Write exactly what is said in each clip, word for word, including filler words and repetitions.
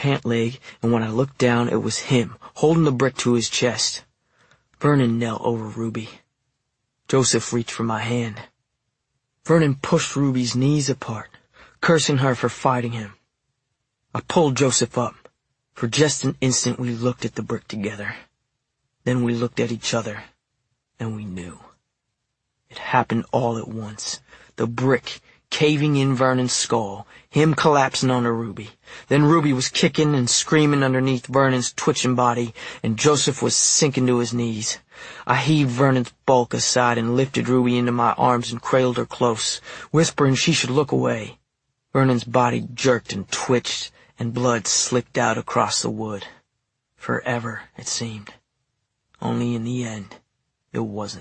pant leg, and when I looked down, it was him, holding the brick to his chest. Vernon knelt over Ruby. Joseph reached for my hand. Vernon pushed Ruby's knees apart, cursing her for fighting him. I pulled Joseph up. For just an instant we looked at the brick together. Then we looked at each other, and we knew. It happened all at once. The brick caving in Vernon's skull, him collapsing onto Ruby. Then Ruby was kicking and screaming underneath Vernon's twitching body, and Joseph was sinking to his knees. I heaved Vernon's bulk aside and lifted Ruby into my arms and cradled her close, whispering she should look away. Vernon's body jerked and twitched, and blood slicked out across the wood. Forever, it seemed. Only in the end, it wasn't.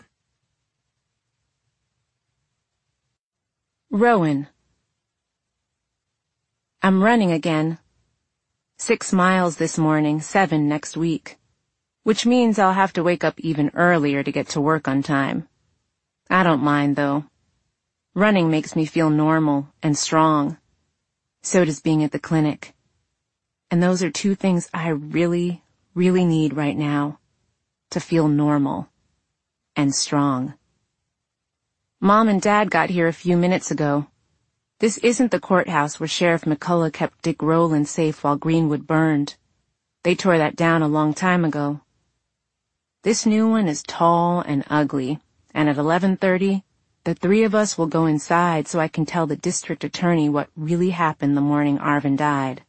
Rowan. I'm running again. Six miles this morning, seven next week. Which means I'll have to wake up even earlier to get to work on time. I don't mind, though. Running makes me feel normal and strong. So does being at the clinic. And those are two things I really, really need right now. To feel normal and strong. Mom and Dad got here a few minutes ago. This isn't the courthouse where Sheriff McCullough kept Dick Rowland safe while Greenwood burned. They tore that down a long time ago. This new one is tall and ugly, and at eleven thirty, the three of us will go inside so I can tell the district attorney what really happened the morning Arvin died.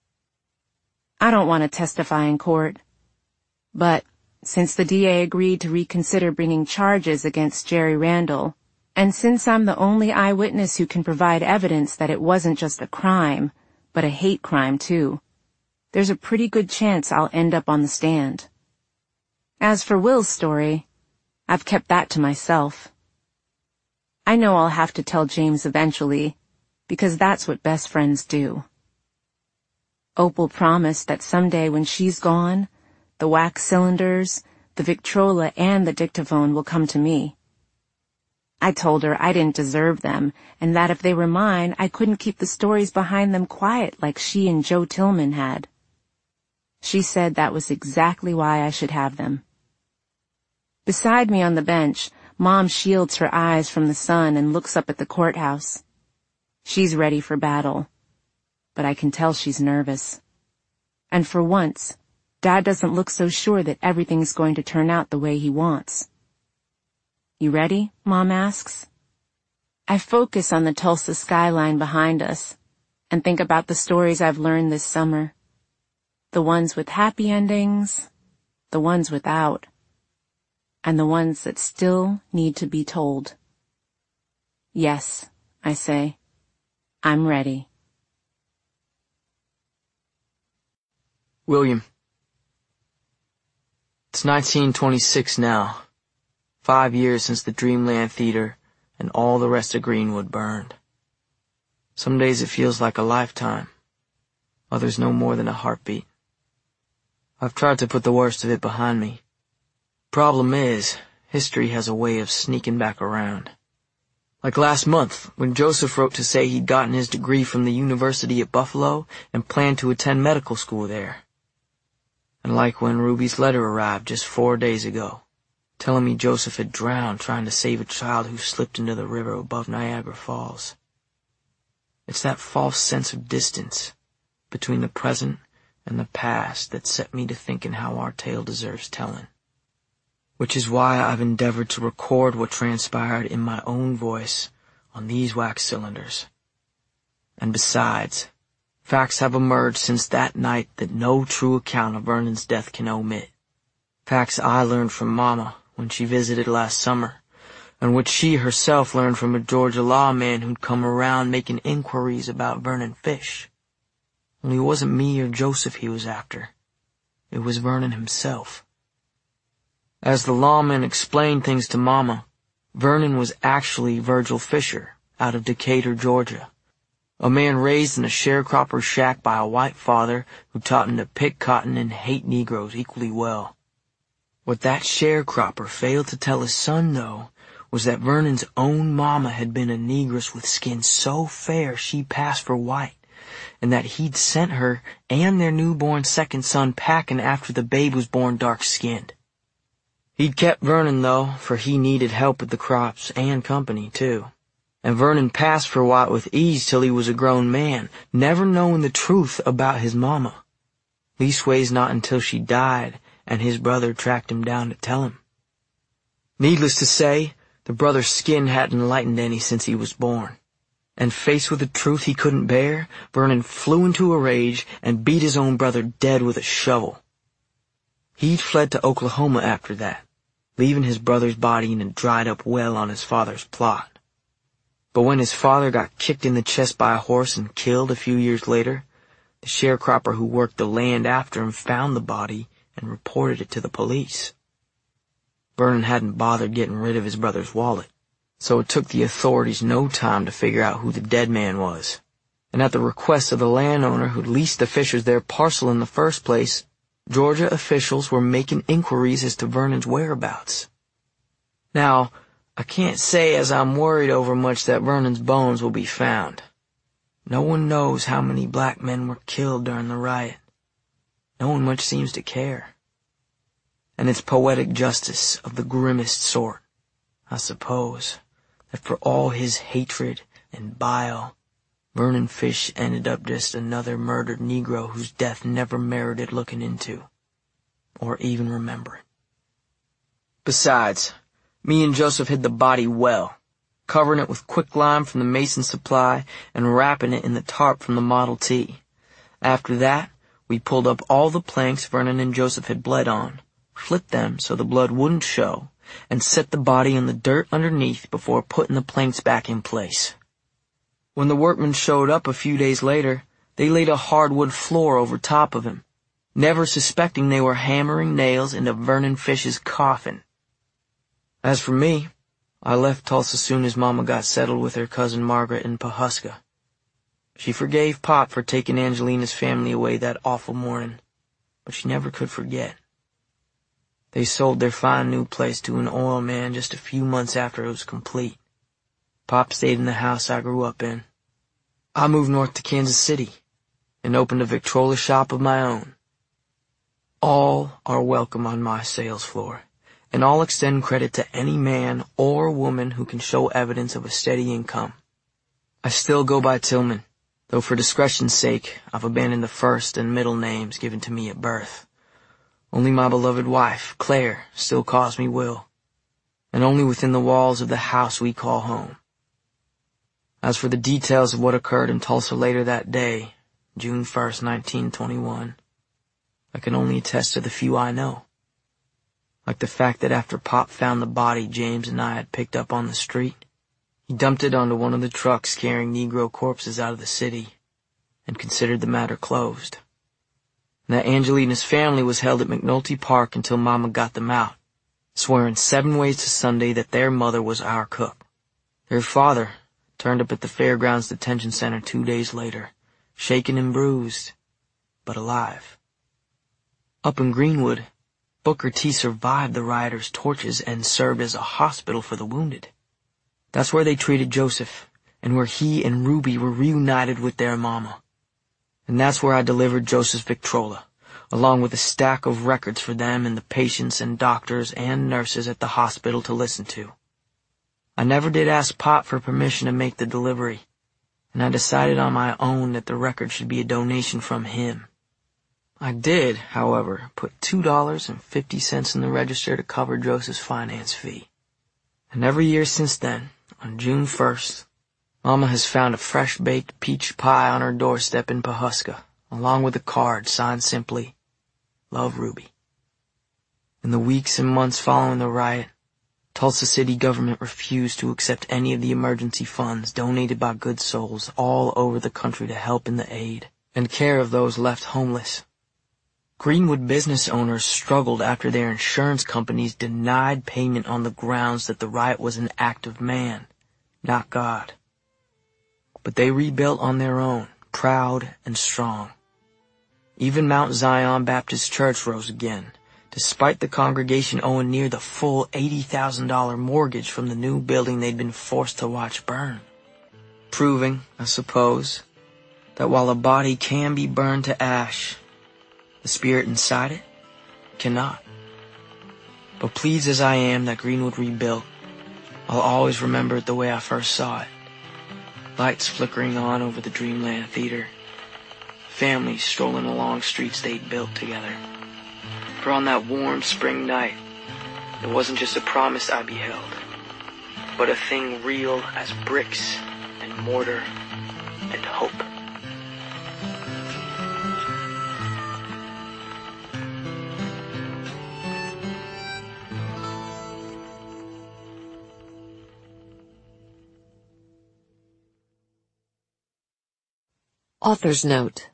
I don't want to testify in court, but since the D A agreed to reconsider bringing charges against Jerry Randall, and since I'm the only eyewitness who can provide evidence that it wasn't just a crime, but a hate crime too, there's a pretty good chance I'll end up on the stand. As for Will's story, I've kept that to myself. I know I'll have to tell James eventually, because that's what best friends do. Opal promised that someday when she's gone, the wax cylinders, the Victrola, and the dictaphone will come to me. I told her I didn't deserve them, and that if they were mine, I couldn't keep the stories behind them quiet like she and Joe Tillman had. She said that was exactly why I should have them. Beside me on the bench, Mom shields her eyes from the sun and looks up at the courthouse. She's ready for battle, but I can tell she's nervous. And for once, Dad doesn't look so sure that everything's going to turn out the way he wants. You ready? Mom asks. I focus on the Tulsa skyline behind us and think about the stories I've learned this summer. The ones with happy endings, the ones without, and the ones that still need to be told. Yes, I say, I'm ready. William. It's nineteen twenty-six now. Five years since the Dreamland Theater and all the rest of Greenwood burned. Some days it feels like a lifetime. Others no more than a heartbeat. I've tried to put the worst of it behind me. Problem is, history has a way of sneaking back around. Like last month, when Joseph wrote to say he'd gotten his degree from the University at Buffalo and planned to attend medical school there. And like when Ruby's letter arrived just four days ago, telling me Joseph had drowned trying to save a child who slipped into the river above Niagara Falls. It's that false sense of distance between the present and the past that set me to thinking how our tale deserves telling. Which is why I've endeavored to record what transpired in my own voice on these wax cylinders. And besides, facts have emerged since that night that no true account of Vernon's death can omit. Facts I learned from Mama when she visited last summer, and which she herself learned from a Georgia lawman who'd come around making inquiries about Vernon Fish. Only it wasn't me or Joseph he was after. It was Vernon himself. As the lawman explained things to Mama, Vernon was actually Virgil Fisher, out of Decatur, Georgia. A man raised in a sharecropper's shack by a white father who taught him to pick cotton and hate Negroes equally well. What that sharecropper failed to tell his son, though, was that Vernon's own mama had been a negress with skin so fair she passed for white, and that he'd sent her and their newborn second son packing after the babe was born dark-skinned. He'd kept Vernon, though, for he needed help with the crops and company, too. And Vernon passed for Watt with ease till he was a grown man, never knowing the truth about his mama. Leastways not until she died, and his brother tracked him down to tell him. Needless to say, the brother's skin hadn't lightened any since he was born. And faced with the truth he couldn't bear, Vernon flew into a rage and beat his own brother dead with a shovel. He'd fled to Oklahoma after that, leaving his brother's body in a dried-up well on his father's plot. But when his father got kicked in the chest by a horse and killed a few years later, the sharecropper who worked the land after him found the body and reported it to the police. Vernon hadn't bothered getting rid of his brother's wallet, so it took the authorities no time to figure out who the dead man was. And at the request of the landowner who'd leased the Fishers their parcel in the first place, Georgia officials were making inquiries as to Vernon's whereabouts. Now, I can't say as I'm worried over much that Vernon's bones will be found. No one knows how many black men were killed during the riot. No one much seems to care. And it's poetic justice of the grimmest sort, I suppose, that for all his hatred and bile, Vernon Fish ended up just another murdered Negro whose death never merited looking into, or even remembering. Besides, me and Joseph hid the body well, covering it with quicklime from the Mason supply and wrapping it in the tarp from the Model T. After that, we pulled up all the planks Vernon and Joseph had bled on, flipped them so the blood wouldn't show, and set the body in the dirt underneath before putting the planks back in place. When the workmen showed up a few days later, they laid a hardwood floor over top of him, never suspecting they were hammering nails into Vernon Fish's coffin. As for me, I left Tulsa soon as Mama got settled with her cousin Margaret in Pawhuska. She forgave Pop for taking Angelina's family away that awful morning, but she never could forget. They sold their fine new place to an oil man just a few months after it was complete. Pop stayed in the house I grew up in. I moved north to Kansas City and opened a Victrola shop of my own. All are welcome on my sales floor, and I'll extend credit to any man or woman who can show evidence of a steady income. I still go by Tillman, though for discretion's sake I've abandoned the first and middle names given to me at birth. Only my beloved wife, Claire, still calls me Will, and only within the walls of the house we call home. As for the details of what occurred in Tulsa later that day, June first, nineteen twenty-one, I can only attest to the few I know. Like the fact that after Pop found the body James and I had picked up on the street, he dumped it onto one of the trucks carrying Negro corpses out of the city and considered the matter closed. And that Angelina's family was held at McNulty Park until Mama got them out, swearing seven ways to Sunday that their mother was our cook. Their father turned up at the Fairgrounds Detention Center two days later, shaken and bruised, but alive. Up in Greenwood, Booker T survived the rioters' torches and served as a hospital for the wounded. That's where they treated Joseph, and where he and Ruby were reunited with their mama. And that's where I delivered Joseph's Victrola, along with a stack of records for them and the patients and doctors and nurses at the hospital to listen to. I never did ask Pop for permission to make the delivery, and I decided on my own that the record should be a donation from him. I did, however, put two dollars and fifty cents in the register to cover Joseph's finance fee. And every year since then, on June first, Mama has found a fresh-baked peach pie on her doorstep in Pawhuska, along with a card signed simply, Love, Ruby. In the weeks and months following the riot, Tulsa city government refused to accept any of the emergency funds donated by good souls all over the country to help in the aid and care of those left homeless. Greenwood business owners struggled after their insurance companies denied payment on the grounds that the riot was an act of man, not God. But they rebuilt on their own, proud and strong. Even Mount Zion Baptist Church rose again, despite the congregation owing near the full eighty thousand dollars mortgage from the new building they'd been forced to watch burn. Proving, I suppose, that while a body can be burned to ash, the spirit inside it cannot. But pleased as I am that Greenwood rebuilt, I'll always remember it the way I first saw it. Lights flickering on over the Dreamland Theater. Families strolling along streets they'd built together. For on that warm spring night, it wasn't just a promise I beheld, but a thing real as bricks and mortar and hope. Author's note.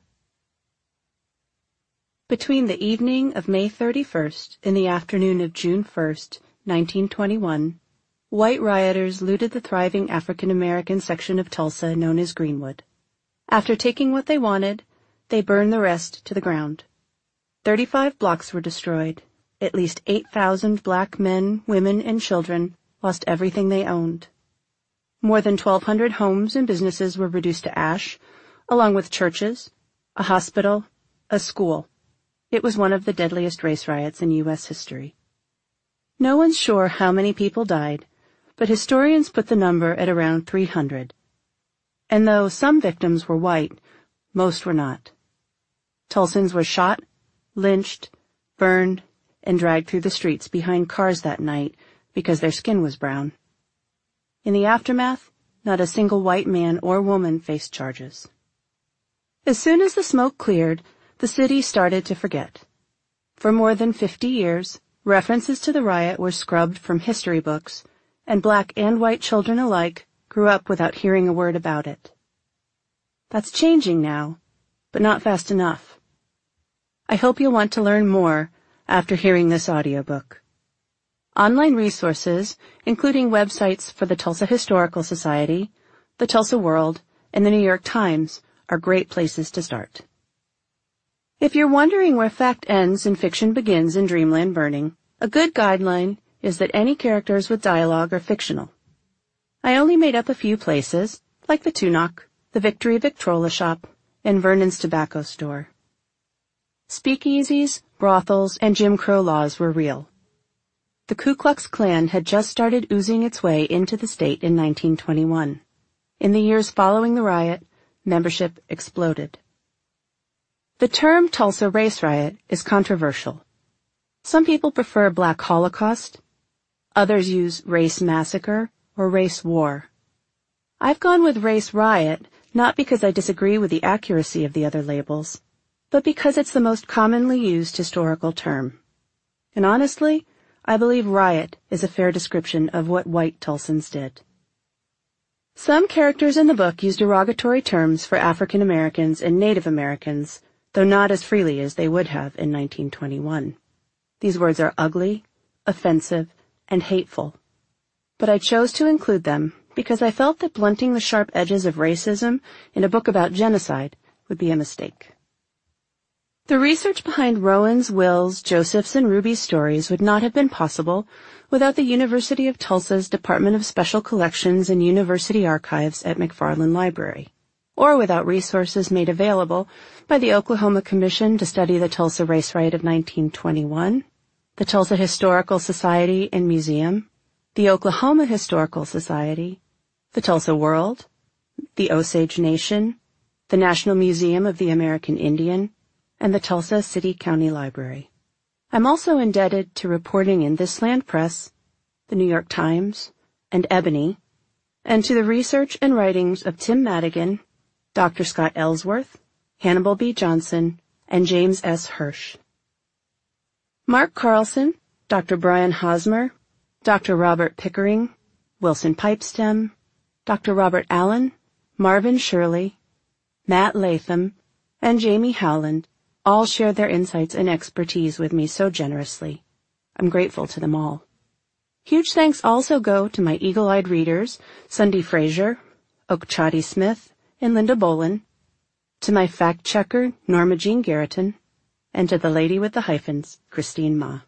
Between the evening of May thirty-first and the afternoon of June first, nineteen twenty-one, white rioters looted the thriving African-American section of Tulsa known as Greenwood. After taking what they wanted, they burned the rest to the ground. Thirty-five blocks were destroyed. At least eight thousand black men, women, and children lost everything they owned. More than twelve hundred homes and businesses were reduced to ash, along with churches, a hospital, a school. It was one of the deadliest race riots in U S history. No one's sure how many people died, but historians put the number at around three hundred. And though some victims were white, most were not. Tulsans were shot, lynched, burned, and dragged through the streets behind cars that night because their skin was brown. In the aftermath, not a single white man or woman faced charges. As soon as the smoke cleared, the city started to forget. For more than fifty years, references to the riot were scrubbed from history books, and black and white children alike grew up without hearing a word about it. That's changing now, but not fast enough. I hope you'll want to learn more after hearing this audiobook. Online resources, including websites for the Tulsa Historical Society, the Tulsa World, and the New York Times, are great places to start. If you're wondering where fact ends and fiction begins in Dreamland Burning, a good guideline is that any characters with dialogue are fictional. I only made up a few places, like the Tunock, the Victory Victrola Shop, and Vernon's Tobacco Store. Speakeasies, brothels, and Jim Crow laws were real. The Ku Klux Klan had just started oozing its way into the state in nineteen twenty-one. In the years following the riot, membership exploded. The term Tulsa Race Riot is controversial. Some people prefer Black Holocaust. Others use Race Massacre or Race War. I've gone with Race Riot not because I disagree with the accuracy of the other labels, but because it's the most commonly used historical term. And honestly, I believe riot is a fair description of what white Tulsans did. Some characters in the book use derogatory terms for African Americans and Native Americans, though not as freely as they would have in nineteen twenty-one. These words are ugly, offensive, and hateful. But I chose to include them because I felt that blunting the sharp edges of racism in a book about genocide would be a mistake. The research behind Rowan's, Will's, Joseph's, and Ruby's stories would not have been possible without the University of Tulsa's Department of Special Collections and University Archives at McFarland Library, or without resources made available by the Oklahoma Commission to study the Tulsa Race Riot of nineteen twenty-one, the Tulsa Historical Society and Museum, the Oklahoma Historical Society, the Tulsa World, the Osage Nation, the National Museum of the American Indian, and the Tulsa City County Library. I'm also indebted to reporting in This Land Press, the New York Times, and Ebony, and to the research and writings of Tim Madigan, Doctor Scott Ellsworth, Hannibal B. Johnson, and James S. Hirsch. Mark Carlson, Doctor Brian Hosmer, Doctor Robert Pickering, Wilson Pipestem, Doctor Robert Allen, Marvin Shirley, Matt Latham, and Jamie Howland all shared their insights and expertise with me so generously. I'm grateful to them all. Huge thanks also go to my eagle-eyed readers, Sunday Frazier, Okchadi Smith, and Linda Bolin, to my fact-checker, Norma Jean Garreton, and to the lady with the hyphens, Christine Ma.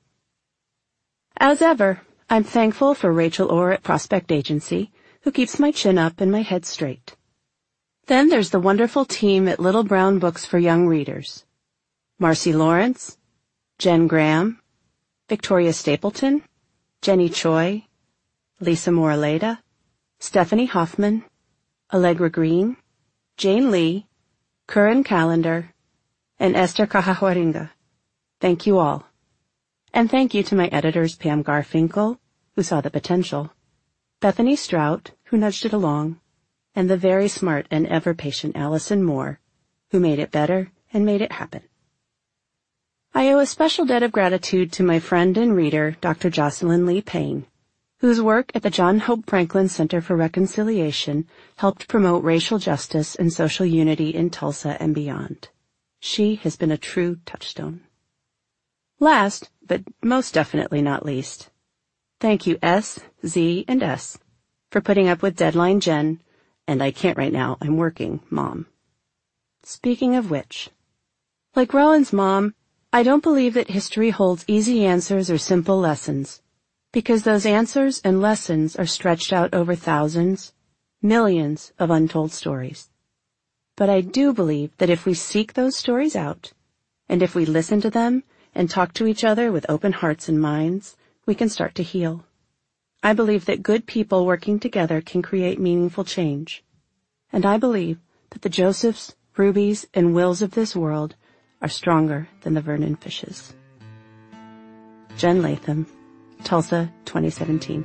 As ever, I'm thankful for Rachel Orr at Prospect Agency, who keeps my chin up and my head straight. Then there's the wonderful team at Little Brown Books for Young Readers. Marcy Lawrence, Jen Graham, Victoria Stapleton, Jenny Choi, Lisa Moraleda, Stephanie Hoffman, Allegra Green, Jane Lee, Curran Callender, and Esther Cajahuaringa. Thank you all. And thank you to my editors Pam Garfinkel, who saw the potential, Bethany Strout, who nudged it along, and the very smart and ever-patient Allison Moore, who made it better and made it happen. I owe a special debt of gratitude to my friend and reader, Doctor Jocelyn Lee Payne, whose work at the John Hope Franklin Center for Reconciliation helped promote racial justice and social unity in Tulsa and beyond. She has been a true touchstone. Last, but most definitely not least, thank you S, Z, and S for putting up with Deadline Jen, and I can't right now, I'm working, Mom. Speaking of which, like Rowan's mom, I don't believe that history holds easy answers or simple lessons, because those answers and lessons are stretched out over thousands, millions of untold stories. But I do believe that if we seek those stories out, and if we listen to them and talk to each other with open hearts and minds, we can start to heal. I believe that good people working together can create meaningful change. And I believe that the Josephs, Rubies, and Wills of this world are stronger than the Vernon Fishes. Jen Latham, Tulsa, twenty seventeen.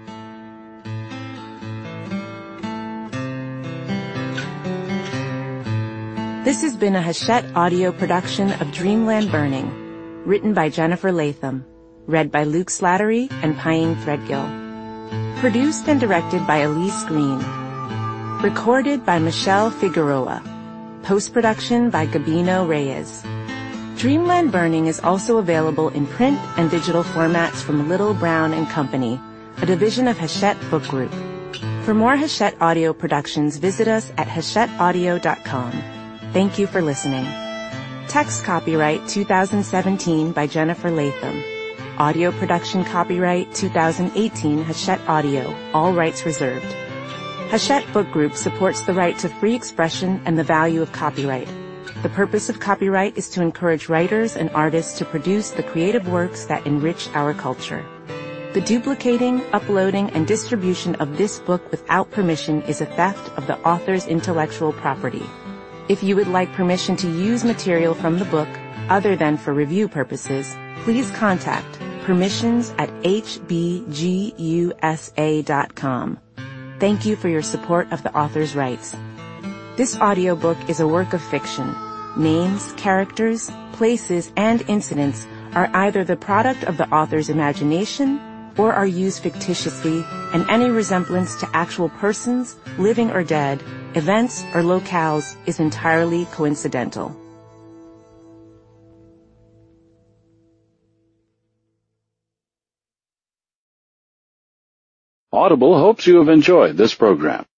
This has been a Hachette audio production of Dreamland Burning, written by Jennifer Latham, read by Luke Slattery and Paying Threadgill. Produced and directed by Elise Green. Recorded by Michelle Figueroa. Post-production by Gabino Reyes. Dreamland Burning is also available in print and digital formats from Little Brown and Company, a division of Hachette Book Group. For more Hachette audio productions, visit us at hachette audio dot com. Thank you for listening. Text copyright two thousand seventeen by Jennifer Latham. Audio production copyright two thousand eighteen Hachette Audio, all rights reserved. Hachette Book Group supports the right to free expression and the value of copyright. The purpose of copyright is to encourage writers and artists to produce the creative works that enrich our culture. The duplicating, uploading, and distribution of this book without permission is a theft of the author's intellectual property. If you would like permission to use material from the book, other than for review purposes, please contact permissions at h b g u s a dot com. Thank you for your support of the author's rights. This audiobook is a work of fiction. Names, characters, places, and incidents are either the product of the author's imagination or are used fictitiously, and any resemblance to actual persons, living or dead, events, or locales is entirely coincidental. Audible hopes you have enjoyed this program.